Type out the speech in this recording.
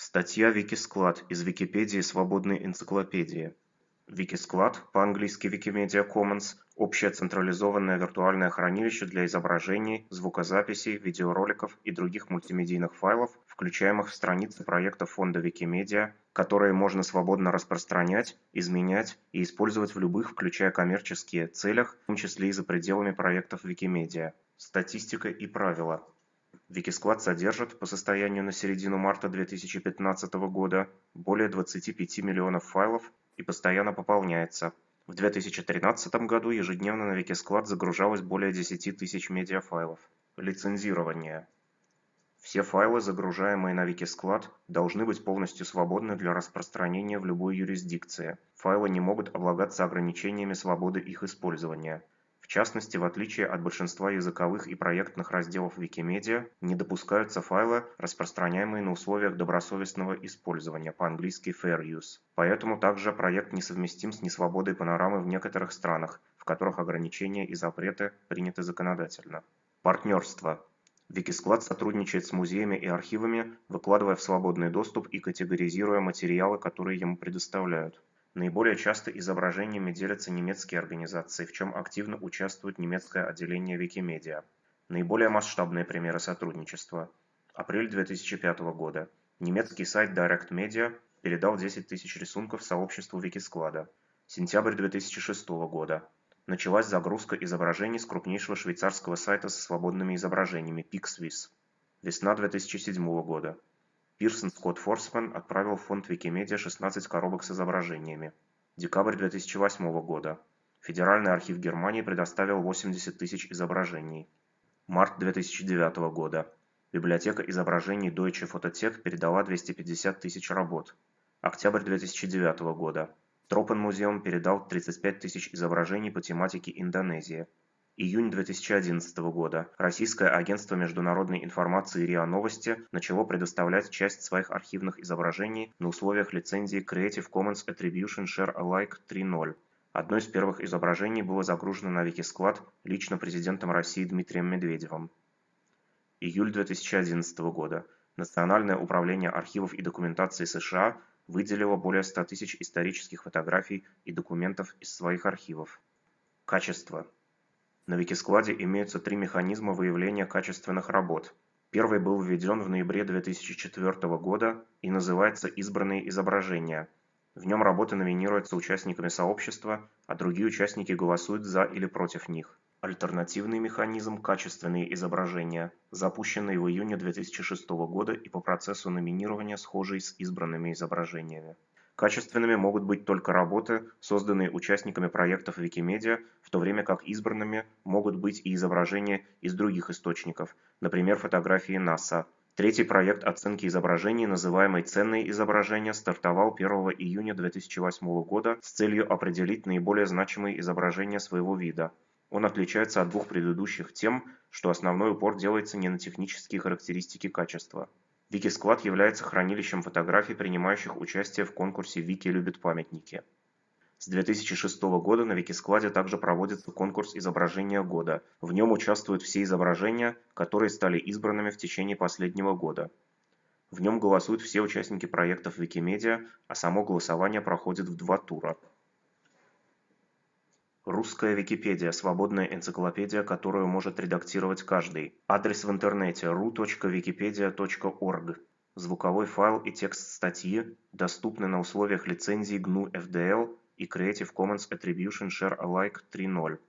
Статья Wikisklad из Википедии свободной энциклопедии. Wikisklad, по-английски Wikimedia Commons, общее централизованное виртуальное хранилище для изображений, звукозаписей, видеороликов и других мультимедийных файлов, включаемых в страницы проекта фонда Wikimedia, которые можно свободно распространять, изменять и использовать в любых, включая коммерческие, целях, в том числе и за пределами проектов Wikimedia. Статистика и правила. Wikisklad содержит, по состоянию на середину марта 2015 года, более 25 миллионов файлов и постоянно пополняется. В 2013 году ежедневно на Wikisklad загружалось более 10 тысяч медиафайлов. Лицензирование. Все файлы, загружаемые на Wikisklad, должны быть полностью свободны для распространения в любой юрисдикции. Файлы не могут облагаться ограничениями свободы их использования. В частности, в отличие от большинства языковых и проектных разделов Wikimedia, не допускаются файлы, распространяемые на условиях добросовестного использования, по-английски Fair Use. Поэтому также проект несовместим с несвободой панорамы в некоторых странах, в которых ограничения и запреты приняты законодательно. Партнерство. Wikisklad сотрудничает с музеями и архивами, выкладывая в свободный доступ и категоризируя материалы, которые ему предоставляют. Наиболее часто изображениями делятся немецкие организации, в чем активно участвует немецкое отделение Wikimedia. Наиболее масштабные примеры сотрудничества. Апрель 2005 года. Немецкий сайт Direct Media передал 10 тысяч рисунков сообществу Wikisklad. Сентябрь 2006 года. Началась загрузка изображений с крупнейшего швейцарского сайта со свободными изображениями PixWiz. Весна 2007 года. Пирсон Скотт Форсман отправил в фонд Wikimedia 16 коробок с изображениями. Декабрь 2008 года. Федеральный архив Германии предоставил 80 тысяч изображений. Март 2009 года. Библиотека изображений Deutsche Photothek передала 250 тысяч работ. Октябрь 2009 года. Тропен-музеум передал 35 тысяч изображений по тематике Индонезия. Июнь 2011 года. Российское агентство международной информации РИА Новости начало предоставлять часть своих архивных изображений на условиях лицензии Creative Commons Attribution Share Alike 3.0. Одно из первых изображений было загружено на Wikisklad лично президентом России Дмитрием Медведевым. Июль 2011 года. Национальное управление архивов и документации США выделило более 100 тысяч исторических фотографий и документов из своих архивов. Качество. На Wikisklad имеются три механизма выявления качественных работ. Первый был введен в ноябре 2004 года и называется «Избранные изображения». В нем работы номинируются участниками сообщества, а другие участники голосуют за или против них. Альтернативный механизм «Качественные изображения», запущенный в июне 2006 года и по процессу номинирования схожий с избранными изображениями. Качественными могут быть только работы, созданные участниками проектов Wikimedia, в то время как избранными могут быть и изображения из других источников, например, фотографии НАСА. Третий проект оценки изображений, называемый «Ценные изображения», стартовал 1 июня 2008 года с целью определить наиболее значимые изображения своего вида. Он отличается от двух предыдущих тем, что основной упор делается не на технические характеристики качества. Wikisklad является хранилищем фотографий, принимающих участие в конкурсе «Вики любит памятники». С 2006 года на Wikisklad также проводится конкурс изображения года. В нем участвуют все изображения, которые стали избранными в течение последнего года. В нем голосуют все участники проектов Wikimedia, а само голосование проходит в 2 тура. Русская Википедия – свободная энциклопедия, которую может редактировать каждый. Адрес в интернете ru.wikipedia.org. Звуковой файл и текст статьи доступны на условиях лицензии GNU FDL и Creative Commons Attribution Share Alike 3.0.